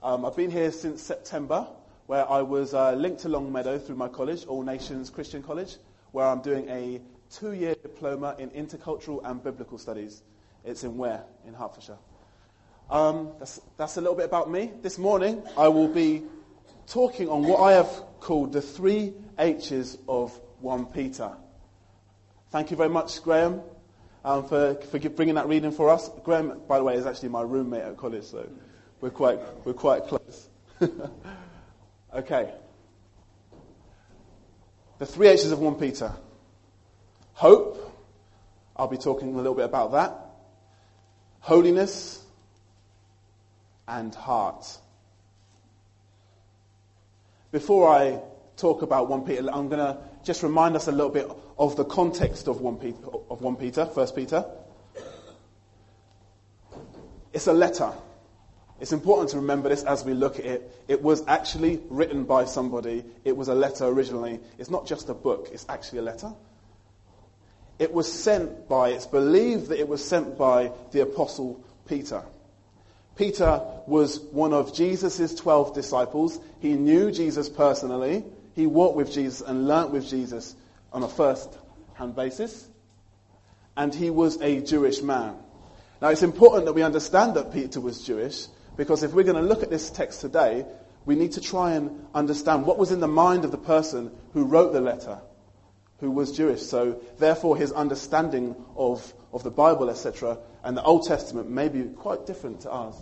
I've been here since September, where I was linked to Longmeadow through my college, All Nations Christian College, where I'm doing a 2-year diploma in intercultural and biblical studies. It's in Ware, in Hertfordshire. That's a little bit about me. This morning, I will be talking on what I have called the 3 H's of 1 Peter. Thank you very much, Graham, for bringing that reading for us. Graham, by the way, is actually my roommate at college, so we're quite close. Okay. The 3 H's of 1 Peter. Hope. I'll be talking a little bit about that. Holiness and heart. Before I talk about 1 Peter, I'm going to just remind us a little bit of the context of 1 Peter, 1 Peter. It's a letter. It's important to remember this as we look at it. It was actually written by somebody. It was a letter originally. It's not just a book. It's actually a letter. It's believed that it was sent by the Apostle Peter. Peter was one of Jesus' 12 disciples. He knew Jesus personally. He walked with Jesus and learnt with Jesus on a first-hand basis. And he was a Jewish man. Now, it's important that we understand that Peter was Jewish, because if we're going to look at this text today, we need to try and understand what was in the mind of the person who wrote the letter, who was Jewish. So, therefore, his understanding of the Bible, etc., and the Old Testament may be quite different to ours.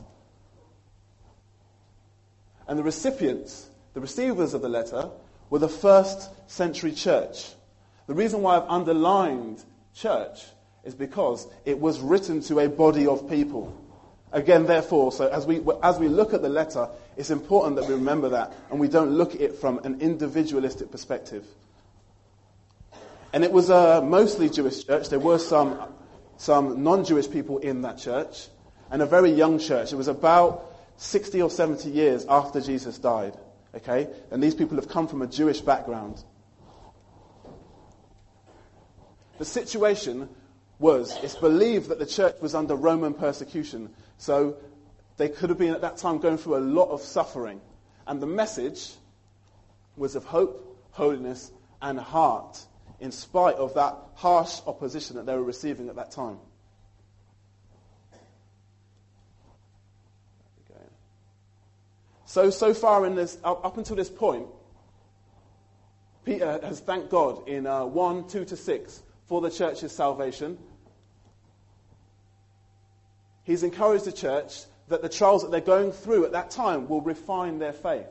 And the receivers of the letter, were the first century church. The reason why I've underlined church is because it was written to a body of people. Again, therefore, so as we look at the letter, it's important that we remember that and we don't look at it from an individualistic perspective. And it was a mostly Jewish church. There were some non-Jewish people in that church, and a very young church. It was about 60 or 70 years after Jesus died. Okay? And these people have come from a Jewish background. The situation it's believed that the church was under Roman persecution. So they could have been at that time going through a lot of suffering. And the message was of hope, holiness, and heart, in spite of that harsh opposition that they were receiving at that time. Okay. So far in this, up until this point, Peter has thanked God in 1, 2-6 for the church's salvation. He's encouraged the church that the trials that they're going through at that time will refine their faith.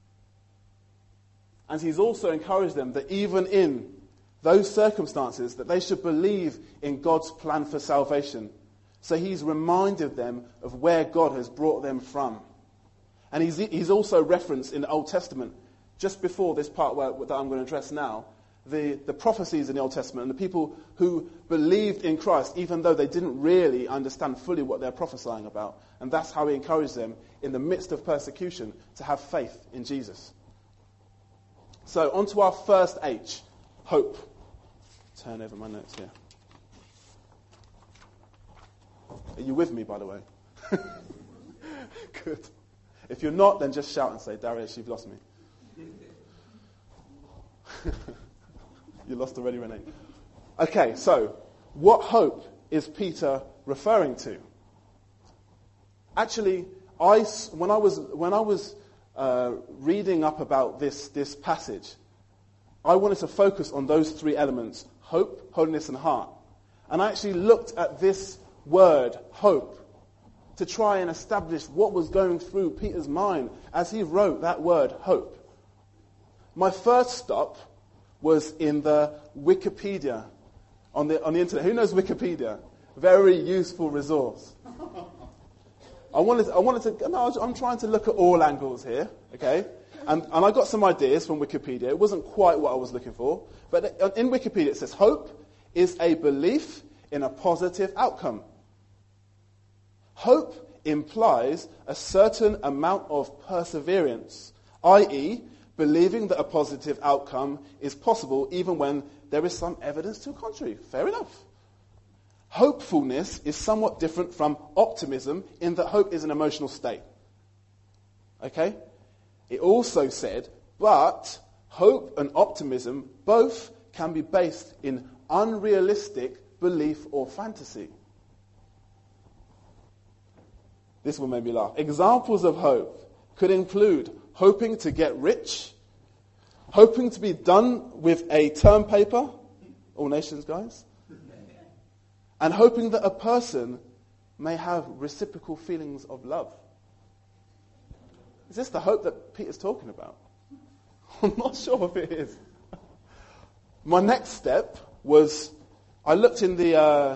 And he's also encouraged them that even in those circumstances, that they should believe in God's plan for salvation. So he's reminded them of where God has brought them from. And he's also referenced in the Old Testament, just before this part that I'm going to address now, the prophecies in the Old Testament and the people who believed in Christ, even though they didn't really understand fully what they're prophesying about. And that's how he encouraged them in the midst of persecution to have faith in Jesus. So on to our first H, hope. Turn over my notes here. Are you with me, by the way? Good. If you're not, then just shout and say, Darius, you've lost me. You lost already, Renee. Okay, so what hope is Peter referring to? Actually, when I was reading up about this passage, I wanted to focus on those 3 elements: hope, holiness, and heart. And I actually looked at this word, hope, to try and establish what was going through Peter's mind as he wrote that word, hope. My first stop was in the Wikipedia on the internet. Who knows Wikipedia? Very useful resource. I'm trying to look at all angles here, okay? And I got some ideas from Wikipedia. It wasn't quite what I was looking for. But in Wikipedia it says, hope is a belief in a positive outcome. Hope implies a certain amount of perseverance, i.e., believing that a positive outcome is possible even when there is some evidence to the contrary. Fair enough. Hopefulness is somewhat different from optimism in that hope is an emotional state. Okay? It also said, but hope and optimism both can be based in unrealistic belief or fantasy. This one made me laugh. Examples of hope could include hoping to get rich, hoping to be done with a term paper, All Nations guys, and hoping that a person may have reciprocal feelings of love. Is this the hope that Peter's talking about? I'm not sure if it is. My next step was, I looked in the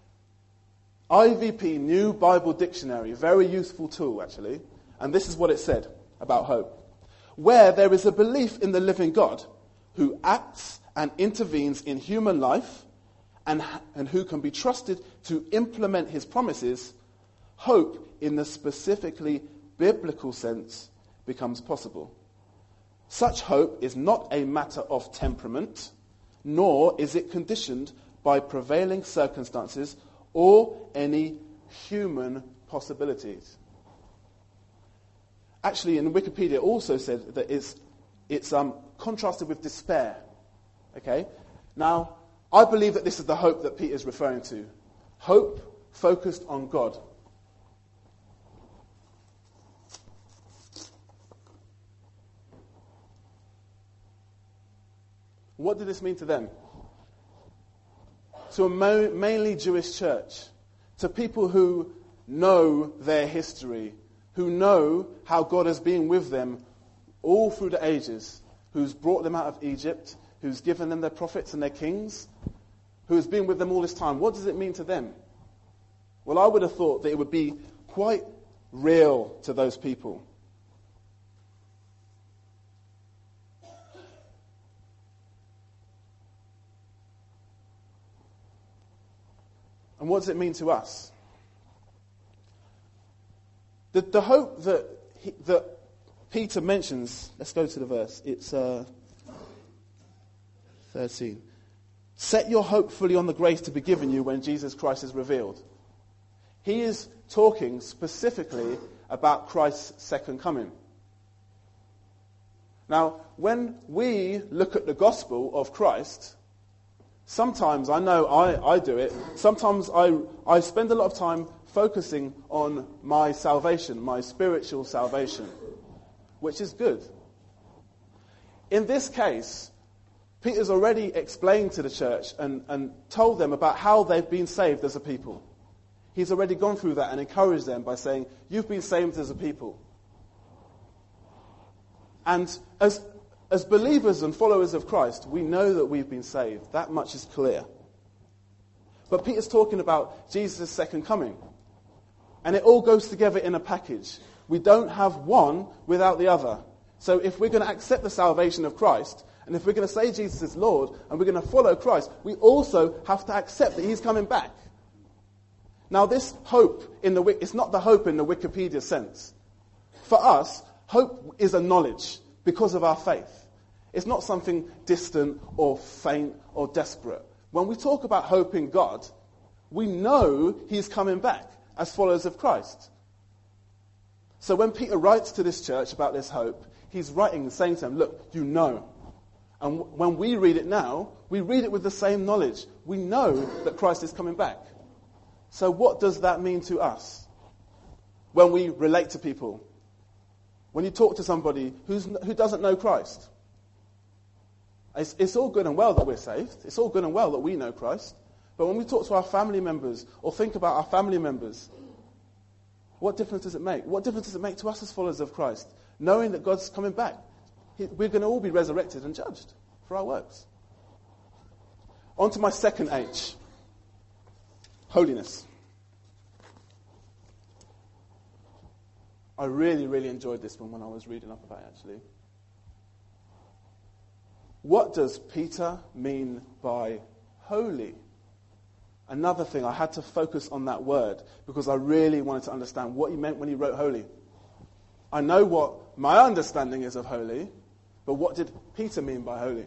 IVP New Bible Dictionary, very useful tool actually, and this is what it said about hope. Where there is a belief in the living God who acts and intervenes in human life and who can be trusted to implement his promises, hope in the specifically biblical sense becomes possible. Such hope is not a matter of temperament, nor is it conditioned by prevailing circumstances or any human possibilities. Actually, in Wikipedia, it also said that it's contrasted with despair. Okay? Now, I believe that this is the hope that Peter is referring to. Hope focused on God. What did this mean to them? To a mainly Jewish church, to people who know their history, who know how God has been with them all through the ages, who's brought them out of Egypt, who's given them their prophets and their kings, who has been with them all this time. What does it mean to them? Well, I would have thought that it would be quite real to those people. And what does it mean to us? The hope that Peter mentions, let's go to the verse, it's 13. Set your hope fully on the grace to be given you when Jesus Christ is revealed. He is talking specifically about Christ's second coming. Now, when we look at the gospel of Christ, sometimes, I know I do it, sometimes I spend a lot of time focusing on my salvation, my spiritual salvation, which is good. In this case, Peter's already explained to the church and told them about how they've been saved as a people. He's already gone through that and encouraged them by saying, you've been saved as a people. And as believers and followers of Christ, we know that we've been saved. That much is clear. But Peter's talking about Jesus' second coming. And it all goes together in a package. We don't have one without the other. So if we're going to accept the salvation of Christ, and if we're going to say Jesus is Lord, and we're going to follow Christ, we also have to accept that he's coming back. Now this hope, it's not the hope in the Wikipedia sense. For us, hope is a knowledge because of our faith. It's not something distant or faint or desperate. When we talk about hope in God, we know he's coming back as followers of Christ. So when Peter writes to this church about this hope, he's writing, saying to them, look, you know. And when we read it now, we read it with the same knowledge. We know that Christ is coming back. So what does that mean to us when we relate to people? When you talk to somebody who doesn't know Christ? It's all good and well that we're saved. It's all good and well that we know Christ. But when we talk to our family members or think about our family members, what difference does it make? What difference does it make to us as followers of Christ, knowing that God's coming back? We're going to all be resurrected and judged for our works. On to my second H. Holiness. I really, really enjoyed this one when I was reading up about it, actually. What does Peter mean by holy? Another thing, I had to focus on that word because I really wanted to understand what he meant when he wrote holy. I know what my understanding is of holy, but what did Peter mean by holy?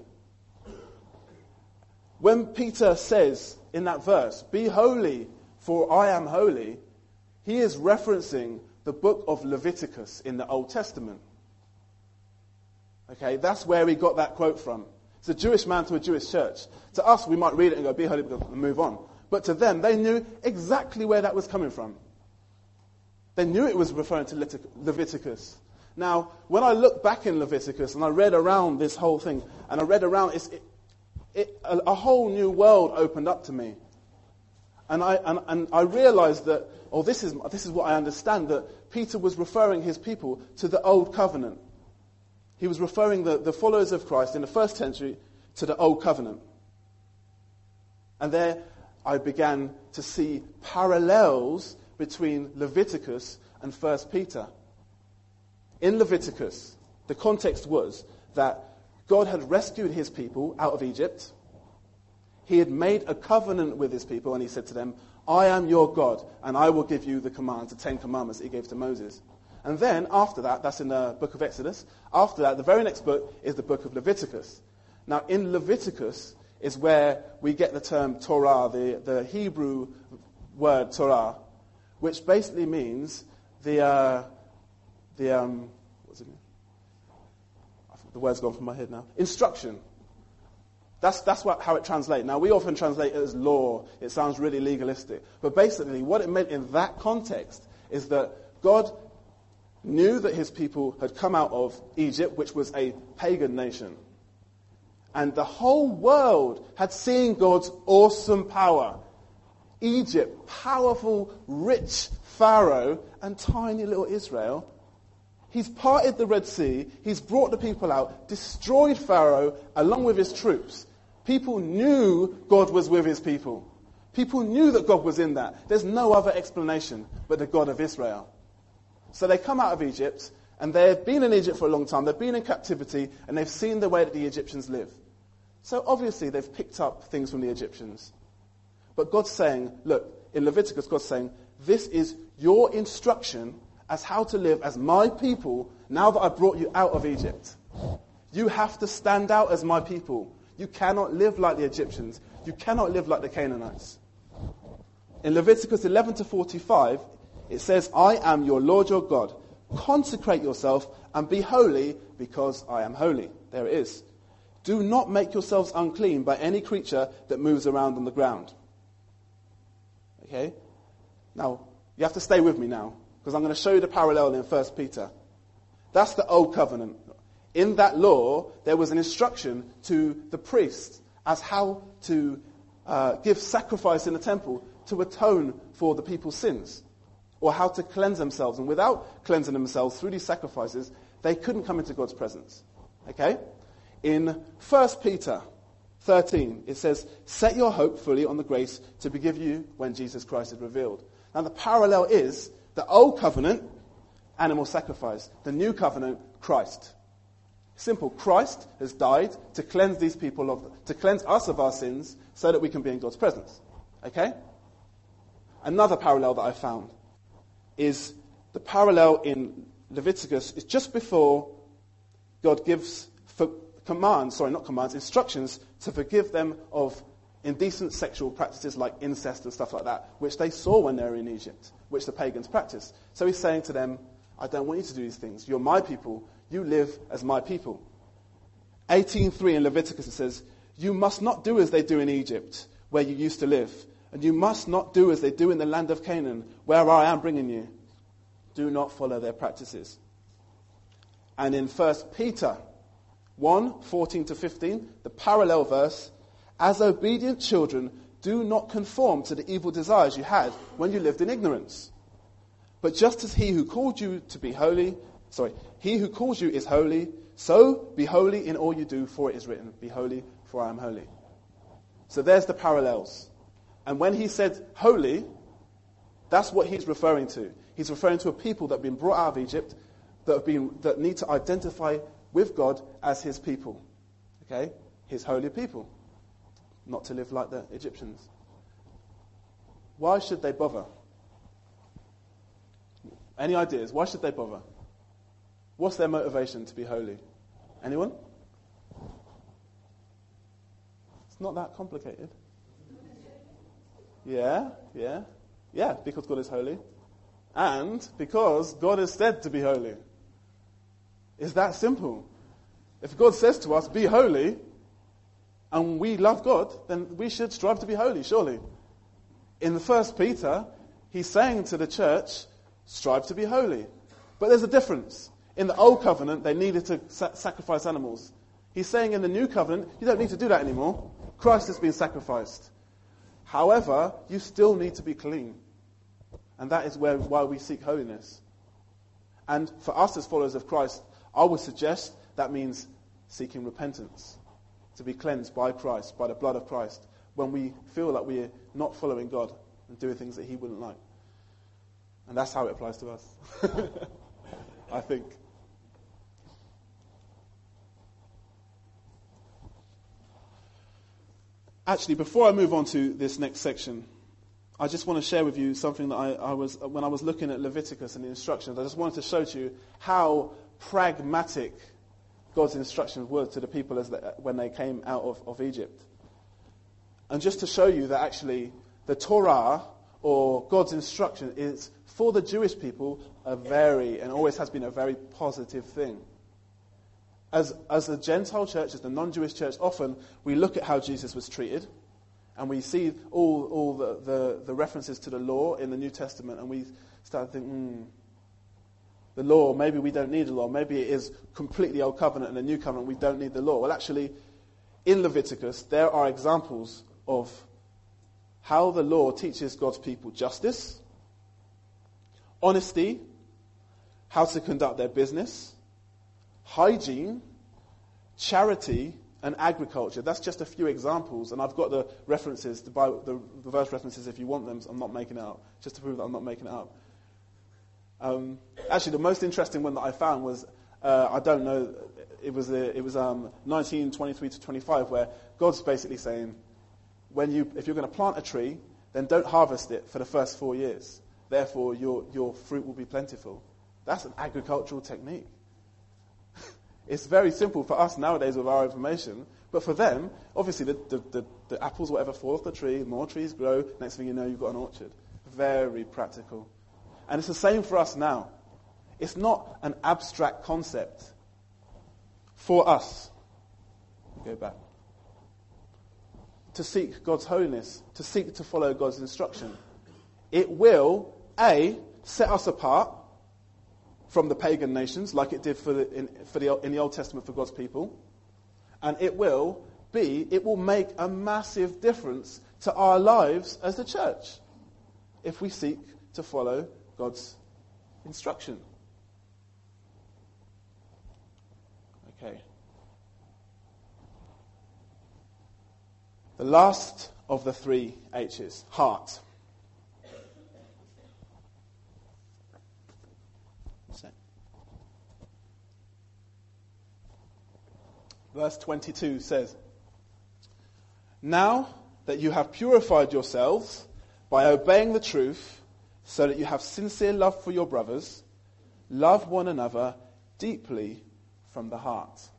When Peter says in that verse, be holy, for I am holy, he is referencing the book of Leviticus in the Old Testament. Okay, that's where we got that quote from. It's a Jewish man to a Jewish church. To us, we might read it and go, be holy, and move on. But to them, they knew exactly where that was coming from. They knew it was referring to Leviticus. Now, when I look back in Leviticus and I read around this whole thing, and I read around, a whole new world opened up to me. And I realized that, this is what I understand, that Peter was referring his people to the Old Covenant. He was referring the followers of Christ in the first century to the Old Covenant. And there I began to see parallels between Leviticus and 1 Peter. In Leviticus, the context was that God had rescued his people out of Egypt. He had made a covenant with his people, and he said to them, I am your God, and I will give you the commands, the 10 commandments that he gave to Moses. And then, after that, that's in the book of Exodus. After that, the very next book is the book of Leviticus. Now, in Leviticus is where we get the term Torah, the Hebrew word Torah, which basically means what's it mean? The word's gone from my head now. Instruction. That's how it translates. Now, we often translate it as law. It sounds really legalistic. But basically, what it meant in that context is that God knew that his people had come out of Egypt, which was a pagan nation. And the whole world had seen God's awesome power. Egypt, powerful, rich Pharaoh, and tiny little Israel. He's parted the Red Sea. He's brought the people out, destroyed Pharaoh along with his troops. People knew God was with his people. People knew that God was in that. There's no other explanation but the God of Israel. So they come out of Egypt, and they've been in Egypt for a long time. They've been in captivity, and they've seen the way that the Egyptians live. So obviously they've picked up things from the Egyptians. But God's saying, look, in Leviticus, God's saying, this is your instruction as how to live as my people now that I brought you out of Egypt. You have to stand out as my people. You cannot live like the Egyptians. You cannot live like the Canaanites. In Leviticus 11 to 45, it says, I am your Lord your God. Consecrate yourself and be holy because I am holy. There it is. Do not make yourselves unclean by any creature that moves around on the ground. Okay? Now, you have to stay with me now, because I'm going to show you the parallel in 1 Peter. That's the Old Covenant. In that law, there was an instruction to the priests as how to give sacrifice in the temple to atone for the people's sins, or how to cleanse themselves. And without cleansing themselves through these sacrifices, they couldn't come into God's presence. Okay? In 1 Peter 13, it says, set your hope fully on the grace to be given you when Jesus Christ is revealed. Now the parallel is the Old Covenant, animal sacrifice. The New Covenant, Christ. Simple. Christ has died to cleanse these people to cleanse us of our sins so that we can be in God's presence. Okay? Another parallel that I found is the parallel in Leviticus. It's just before God gives instructions to forgive them of indecent sexual practices like incest and stuff like that, which they saw when they were in Egypt, which the pagans practiced. So he's saying to them, I don't want you to do these things. You're my people. You live as my people. 18:3 in Leviticus it says, you must not do as they do in Egypt, where you used to live. And you must not do as they do in the land of Canaan, where I am bringing you. Do not follow their practices. And in 1 Peter 1:14-15, the parallel verse, as obedient children, do not conform to the evil desires you had when you lived in ignorance. But just as he who called you is holy, so be holy in all you do, for it is written, be holy, for I am holy. So there's the parallels. And when he said holy, that's what he's referring to. He's referring to a people that have been brought out of Egypt, that need to identify with God as his people. Okay? His holy people. Not to live like the Egyptians. Why should they bother? Any ideas? Why should they bother? What's their motivation to be holy? Anyone? It's not that complicated. Yeah, because God is holy. and because God has said to be holy. It's that simple. If God says to us, be holy, and we love God, then we should strive to be holy, surely. In the 1 Peter, he's saying to the church, strive to be holy. But there's a difference. In the old covenant, they needed to sacrifice animals. He's saying in the new covenant, you don't need to do that anymore. Christ has been sacrificed. However, you still need to be clean. And that is why we seek holiness. And for us as followers of Christ, I would suggest that means seeking repentance. To be cleansed by Christ, by the blood of Christ, when we feel like we're not following God and doing things that he wouldn't like. And that's how it applies to us, I think. Actually, before I move on to this next section, I just want to share with you something that when I was looking at Leviticus and the instructions, I just wanted to show to you how pragmatic God's instructions were to the people when they came out of Egypt. And just to show you that actually the Torah, or God's instruction, is for the Jewish people and always has been a very positive thing. As the Gentile church, as the non-Jewish church, often we look at how Jesus was treated, and we see all the references to the law in the New Testament, and we start to think, the law, maybe we don't need the law. Maybe it is completely old covenant, and the new covenant, we don't need the law. Well, actually, in Leviticus, there are examples of how the law teaches God's people justice, honesty, how to conduct their business, hygiene, charity, and agriculture. That's just a few examples, and I've got the references, the verse references if you want them. I'm not making it up, just to prove that I'm not making it up. Actually, the most interesting one that I found was, I don't know, it was 19:23 to 25, where God's basically saying, if you're going to plant a tree, then don't harvest it for the first 4 years. Therefore, your fruit will be plentiful. That's an agricultural technique. It's very simple for us nowadays with our information, but for them, obviously, the apples, whatever, fall off the tree, more trees grow, next thing you know, you've got an orchard. Very practical. And it's the same for us now. It's not an abstract concept for us. Go back. To seek God's holiness, to seek to follow God's instruction. It will, A, set us apart from the pagan nations, like it did in the Old Testament for God's people. And it will, B, it will make a massive difference to our lives as the church if we seek to follow God's instruction. Okay. The last of the 3 H's, heart. Verse 22 says, "Now that you have purified yourselves by obeying the truth, so that you have sincere love for your brothers, love one another deeply from the heart."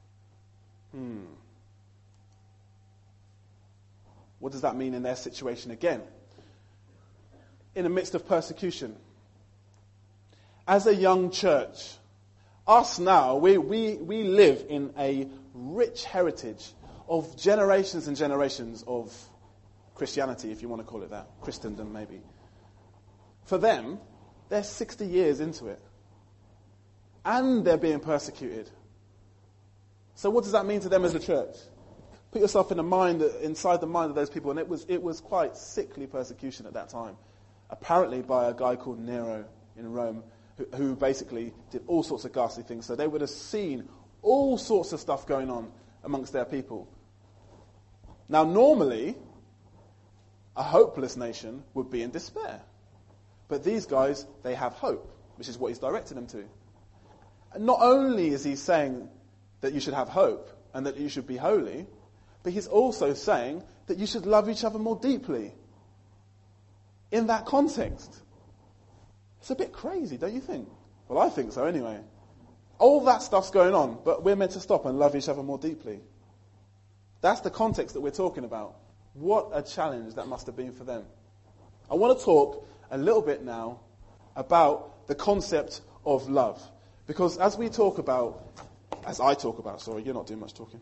What does that mean in their situation again? In the midst of persecution. As a young church, us now, we live in a rich heritage of generations and generations of Christianity, if you want to call it that. Christendom, maybe. For them, they're 60 years into it. And they're being persecuted. So what does that mean to them as a church? Put yourself inside the mind of those people, and it was quite sickly persecution at that time. Apparently by a guy called Nero in Rome, who basically did all sorts of ghastly things. So they would have seen all sorts of stuff going on amongst their people. Now normally, a hopeless nation would be in despair. But these guys, they have hope, which is what he's directed them to. And not only is he saying that you should have hope and that you should be holy, but he's also saying that you should love each other more deeply. In that context. It's a bit crazy, don't you think? Well, I think so anyway. All that stuff's going on, but we're meant to stop and love each other more deeply. That's the context that we're talking about. What a challenge that must have been for them. I want to talk a little bit now about the concept of love. Because as I talk about, sorry, you're not doing much talking.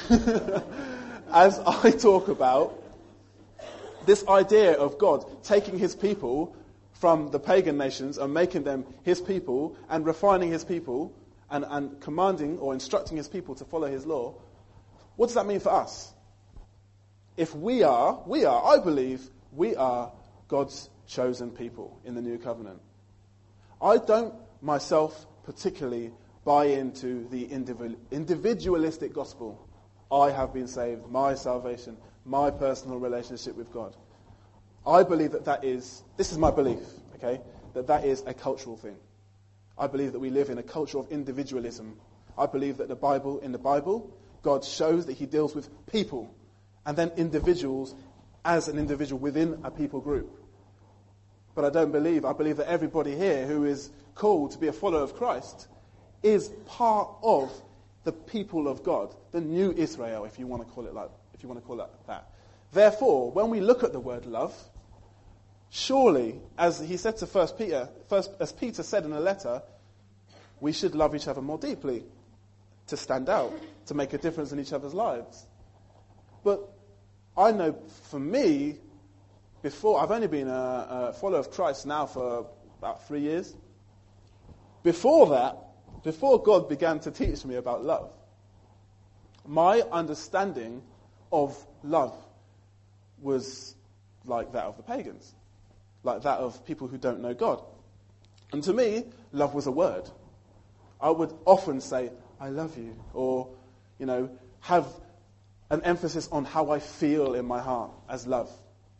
As I talk about this idea of God taking his people from the pagan nations and making them his people and refining his people and commanding or instructing his people to follow his law, what does that mean for us? If I believe we are God's chosen people in the new covenant. I don't myself particularly buy into the individualistic gospel. I have been saved, my salvation, my personal relationship with God. I believe this is my belief, okay, that is a cultural thing. I believe that we live in a culture of individualism. I believe that in the Bible, God shows that he deals with people and then individuals as an individual within a people group. But I believe that everybody here who is called to be a follower of Christ is part of the people of God, the new Israel, if you want to call it that. Therefore, when we look at the word love, surely, as he said to as Peter said in a letter, we should love each other more deeply, to stand out, to make a difference in each other's lives. But I know for me, I've only been a follower of Christ now for about 3 years. Before God began to teach me about love, my understanding of love was like that of the pagans, like that of people who don't know God. And to me, love was a word. I would often say, I love you, or, have an emphasis on how I feel in my heart as love.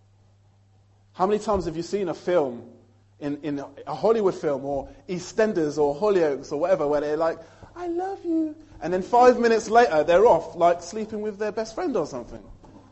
How many times have you seen a film, in a Hollywood film, or EastEnders, or Hollyoaks, or whatever, where they're like, I love you, and then 5 minutes later, they're off, like sleeping with their best friend or something?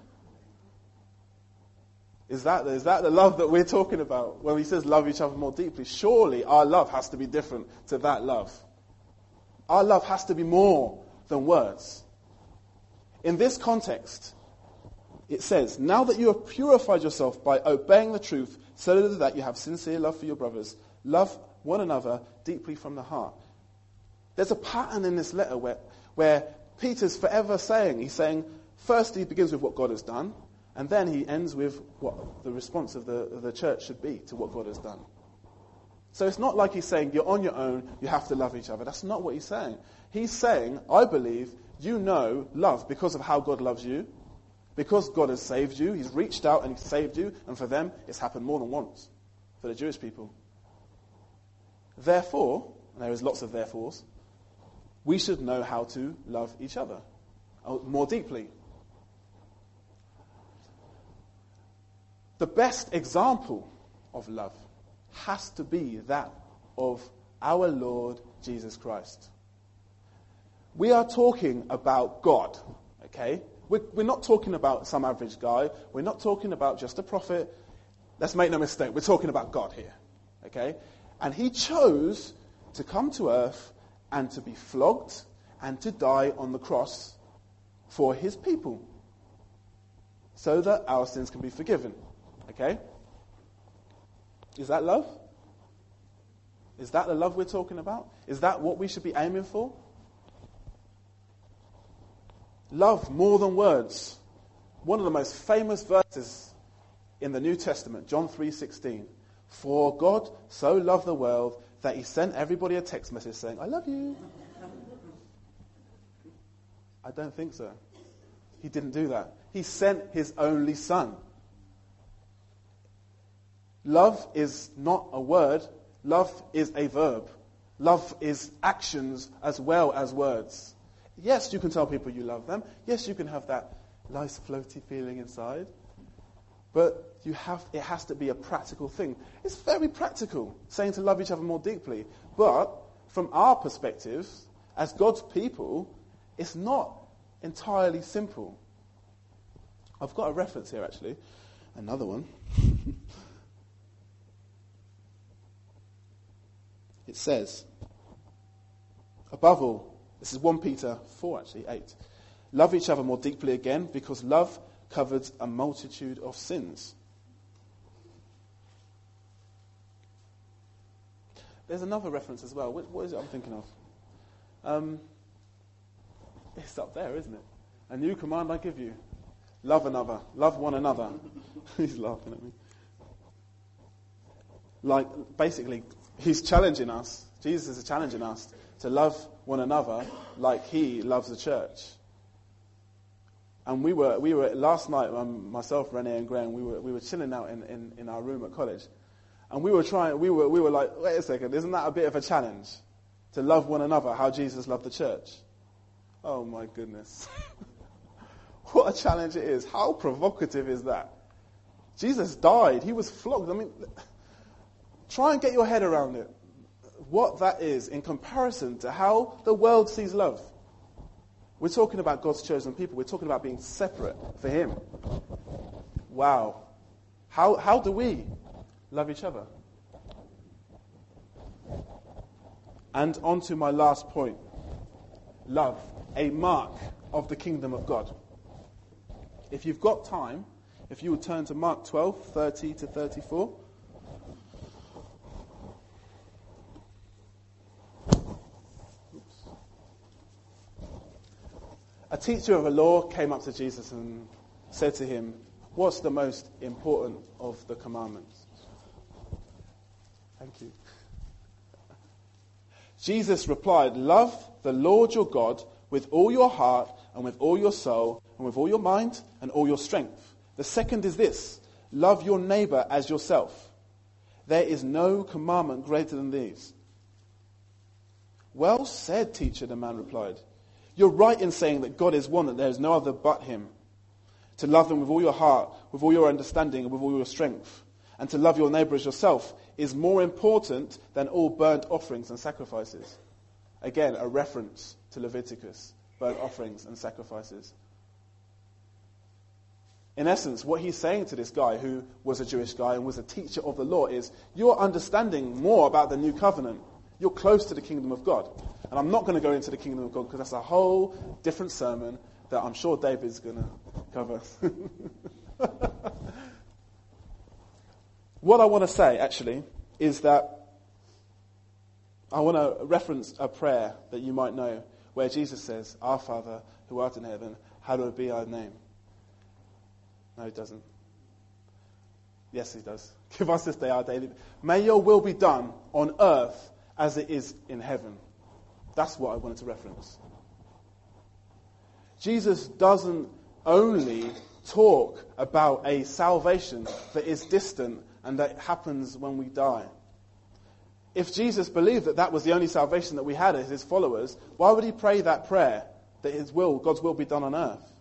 Is that the love that we're talking about when he says love each other more deeply? Surely our love has to be different to that love. Our love has to be more than words. In this context, it says, now that you have purified yourself by obeying the truth, so that you have sincere love for your brothers, love one another deeply from the heart. There's a pattern in this letter where Peter's forever he's saying, first he begins with what God has done, and then he ends with what the response of the church should be to what God has done. So it's not like he's saying, you're on your own, you have to love each other. That's not what he's saying. He's saying, I believe you know love because of how God loves you, because God has saved you. He's reached out and he's saved you, and for them, it's happened more than once, for the Jewish people. Therefore, and there is lots of therefores, we should know how to love each other more deeply. The best example of love has to be that of our Lord Jesus Christ. We are talking about God, okay? We're not talking about some average guy. We're not talking about just a prophet. Let's make no mistake. We're talking about God here, okay? And he chose to come to earth and to be flogged and to die on the cross for his people so that our sins can be forgiven, okay? Is that love? Is that the love we're talking about? Is that what we should be aiming for? Love more than words. One of the most famous verses in the New Testament, John 3:16. For God so loved the world that he sent everybody a text message saying, I love you. I don't think so. He didn't do that. He sent his only son. Love is not a word. Love is a verb. Love is actions as well as words. Yes, you can tell people you love them. Yes, you can have that nice floaty feeling inside. But it has to be a practical thing. It's very practical, saying to love each other more deeply. But from our perspective, as God's people, it's not entirely simple. I've got a reference here, actually. Another one. It says, above all, this is 1 Peter 4, actually, 8. Love each other more deeply again, because love covers a multitude of sins. there's another reference as well. What is it I'm thinking of? It's up there, isn't it? A new command I give you. Love another. Love one another. He's laughing at me. Like, basically, he's challenging us. Jesus is challenging us to love one another like he loves the church. And we were last night, myself, Renee and Graham, we were chilling out in our room at college. And we were like, wait a second, isn't that a bit of a challenge? To love one another how Jesus loved the church? Oh my goodness. What a challenge it is. How provocative is that? Jesus died. He was flogged. I mean, try and get your head around it. What that is in comparison to how the world sees love. We're talking about God's chosen people. We're talking about being separate for him. Wow. How do we love each other? And on to my last point. Love, a mark of the kingdom of God. If you've got time, if you would turn to Mark 12, 30 to 34. A teacher of the law came up to Jesus and said to him, "What's the most important of the commandments?" Thank you. Jesus replied, "Love the Lord your God with all your heart and with all your soul and with all your mind and all your strength. The second is this, love your neighbor as yourself. There is no commandment greater than these." "Well said, teacher," the man replied. "You're right in saying that God is one, that there is no other but him. To love him with all your heart, with all your understanding, and with all your strength. And to love your neighbor as yourself is more important than all burnt offerings and sacrifices." Again, a reference to Leviticus, burnt offerings and sacrifices. In essence, what he's saying to this guy who was a Jewish guy and was a teacher of the law is, you're understanding more about the new covenant. You're close to the kingdom of God. And I'm not going to go into the kingdom of God because that's a whole different sermon that I'm sure David's going to cover. What I want to say, actually, is that I want to reference a prayer that you might know where Jesus says, "Our Father, who art in heaven, hallowed be thy name." No, he doesn't. Yes, he does. "Give us this day our daily. May your will be done on earth as it is in heaven." That's what I wanted to reference. Jesus doesn't only talk about a salvation that is distant and that happens when we die. If Jesus believed that that was the only salvation that we had as his followers, why would he pray that prayer, that his will, God's will be done on earth?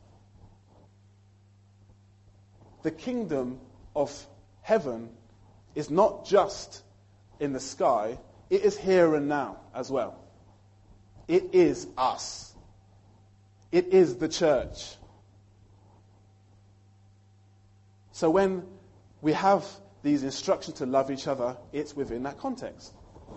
The kingdom of heaven is not just in the sky, it is here and now as well. It is us. It is the church. So when we have these instructions to love each other, it's within that context.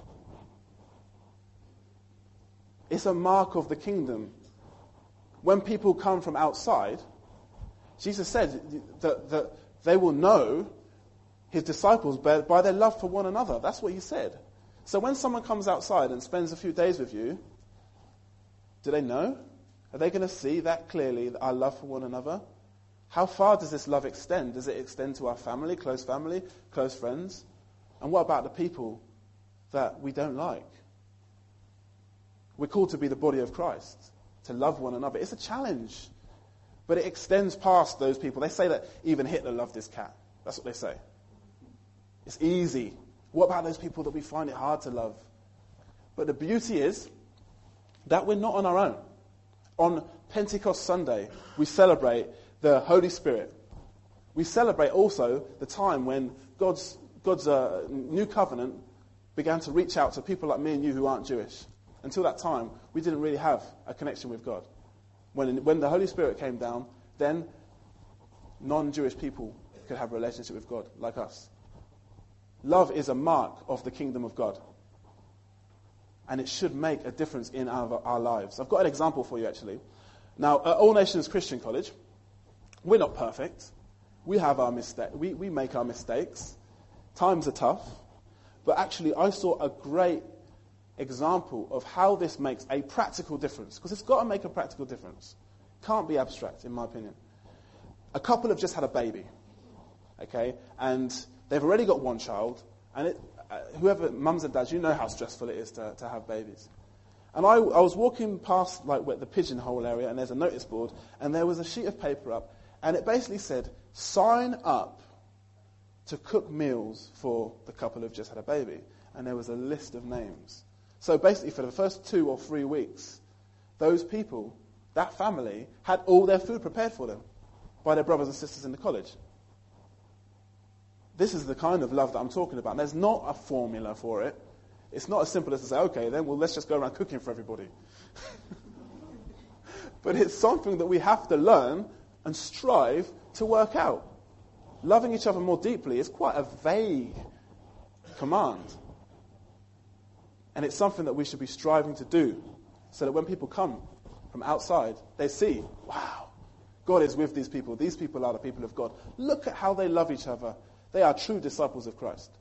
It's a mark of the kingdom. When people come from outside, Jesus said that they will know his disciples by their love for one another. That's what he said. So when someone comes outside and spends a few days with you, do they know? Are they going to see that clearly, our love for one another? How far does this love extend? Does it extend to our family, close friends? And what about the people that we don't like? We're called to be the body of Christ, to love one another. It's a challenge, but it extends past those people. They say that even Hitler loved his cat. That's what they say. It's easy. What about those people that we find it hard to love? But the beauty is that we're not on our own. On Pentecost Sunday, we celebrate the Holy Spirit. We celebrate also the time when God's new covenant began to reach out to people like me and you who aren't Jewish. Until that time, we didn't really have a connection with God. When the Holy Spirit came down, then non-Jewish people could have a relationship with God, like us. Love is a mark of the kingdom of God. And it should make a difference in our lives. I've got an example for you, actually. Now, at All Nations Christian College, we're not perfect. We have our mistakes. We make our mistakes. Times are tough. But actually, I saw a great example of how this makes a practical difference. Because it's got to make a practical difference. Can't be abstract, in my opinion. A couple have just had a baby. Okay? And they've already got one child. And whoever, mums and dads, you know how stressful it is to have babies. And I was walking past the pigeonhole area, and there's a notice board, and there was a sheet of paper up, and it basically said, sign up to cook meals for the couple who've just had a baby. And there was a list of names. So basically for the first 2 or 3 weeks, those people, that family, had all their food prepared for them by their brothers and sisters in the college. This is the kind of love that I'm talking about. And there's not a formula for it. It's not as simple as to say, okay, then let's just go around cooking for everybody. But it's something that we have to learn and strive to work out. Loving each other more deeply is quite a vague command. And it's something that we should be striving to do so that when people come from outside, they see, wow, God is with these people. These people are the people of God. Look at how they love each other. They are true disciples of Christ.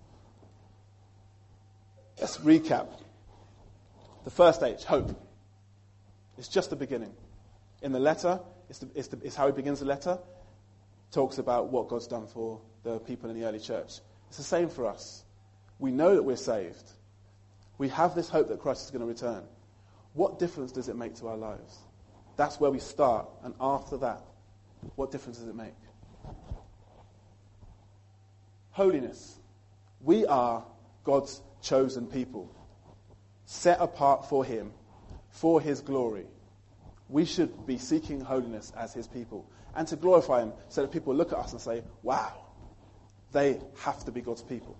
Let's recap. The first H, hope. It's just the beginning. In the letter, it's how he begins the letter. Talks about what God's done for the people in the early church. It's the same for us. We know that we're saved. We have this hope that Christ is going to return. What difference does it make to our lives? That's where we start. And after that, what difference does it make? Holiness. We are God's chosen people, set apart for him, for his glory. We should be seeking holiness as his people and to glorify him so that people look at us and say, wow, they have to be God's people.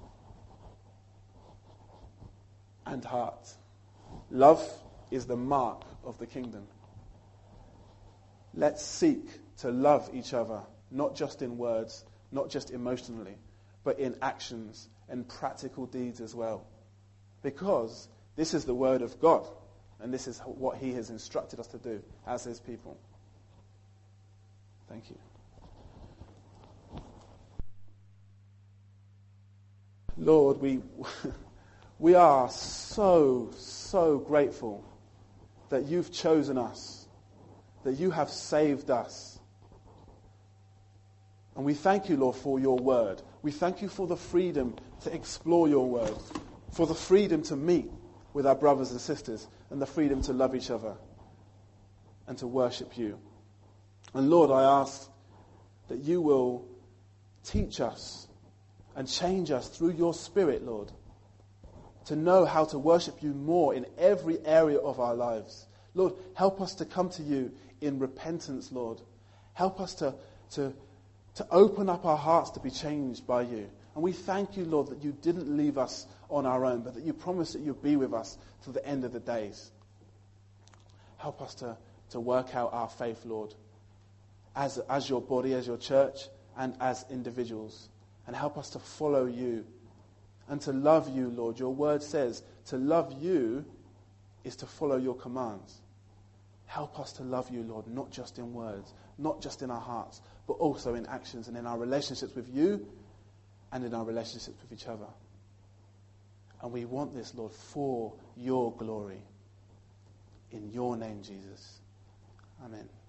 And heart. Love is the mark of the kingdom. Let's seek to love each other, not just in words, not just emotionally, but in actions and practical deeds as well. Because this is the word of God, and this is what he has instructed us to do as his people. Thank you. Lord, we are so grateful that you've chosen us, that you have saved us. And we thank you, Lord, for your word. We thank you for the freedom to explore your word, for the freedom to meet with our brothers and sisters, and the freedom to love each other and to worship you. And Lord, I ask that you will teach us and change us through your Spirit, Lord, to know how to worship you more in every area of our lives. Lord, help us to come to you in repentance, Lord. Help us to open up our hearts to be changed by you. And we thank you, Lord, that you didn't leave us on our own, but that you promised that you'd be with us to the end of the days. Help us to work out our faith, Lord, as your body, as your church, and as individuals. And help us to follow you and to love you, Lord. Your word says to love you is to follow your commands. Help us to love you, Lord, not just in words, not just in our hearts, but also in actions and in our relationships with you and in our relationships with each other. And we want this, Lord, for your glory. In your name, Jesus. Amen.